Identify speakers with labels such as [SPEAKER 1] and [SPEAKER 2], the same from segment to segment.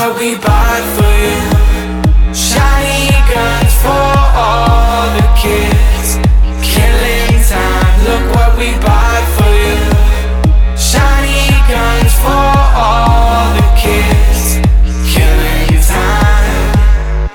[SPEAKER 1] what we bought for you. Shiny guns for all the kids. Killing time, look what we bought for you. Shiny guns for all the kids. Killing time.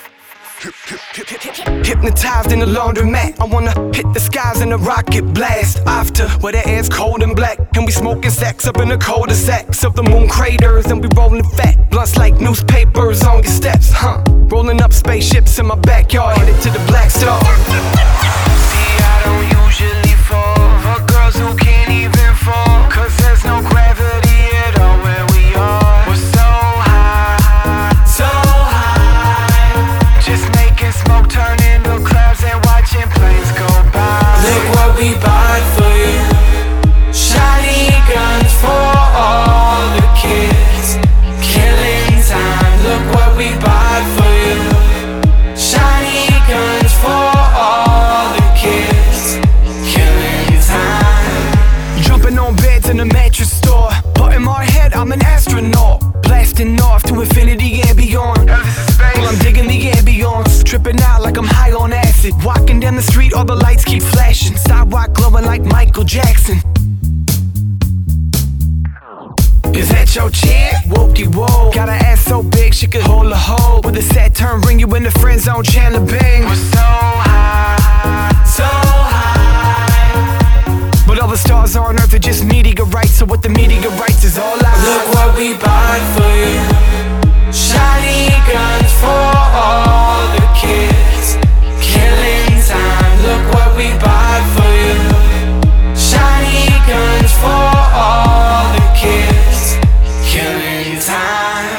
[SPEAKER 2] Hypnotized in the laundromat, I wanna hit the skies in a rocket blast. After, where the air's cold and black, and we smoking sacks up in the cul-de-sacs of the moon craters, and we rolling fat blunts like newspapers on your steps, rolling up spaceships in my backyard, headed to the Black Star. See, I don't usually fall for girls who can't even fall, 'cause there's no gravity at all where we are. We're so high,
[SPEAKER 1] So high.
[SPEAKER 2] just making smoke turn into clouds and watching planes go by.
[SPEAKER 1] Look what we bought for you. Shiny guns for all the kids. Killing time, look what we bought for you. Shiny guns for all the kids. Killing time.
[SPEAKER 2] Jumping on beds in a mattress store, but in my head I'm an astronaut, blasting off to infinity and beyond. Well, I'm digging the ambience, tripping out like I'm high on acid. Walking down the street, all the lights keep flashing, sidewalk glowing like Michael Jackson. Is that your chick? Whoop-de-whoa. Got an ass so big she could hold a hole. With a sad turn, bring you in the friend zone, Chandler Bing. We're so high,
[SPEAKER 1] So high.
[SPEAKER 2] but all the stars on Earth are just meteorites. So what the meteorites is all out.
[SPEAKER 1] Look what we bought for you. Shiny guns for all the kids. Killing time, look what we bought for you. Shiny guns for all the kids. Killing time.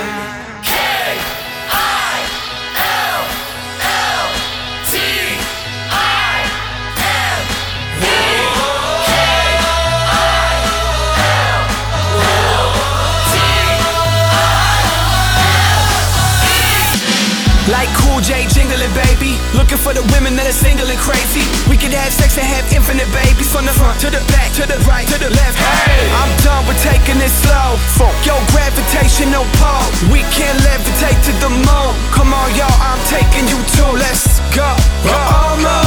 [SPEAKER 2] Like Cool J jingling, baby. Looking for the women that are single and crazy. We could have sex and have infinite babies. From the front to the back, to the right, to the left. Hey, I'm done with taking it slow. Yo, gravitational pull. We can levitate to the moon. Come on, y'all, I'm taking you to. Let's go. We're almost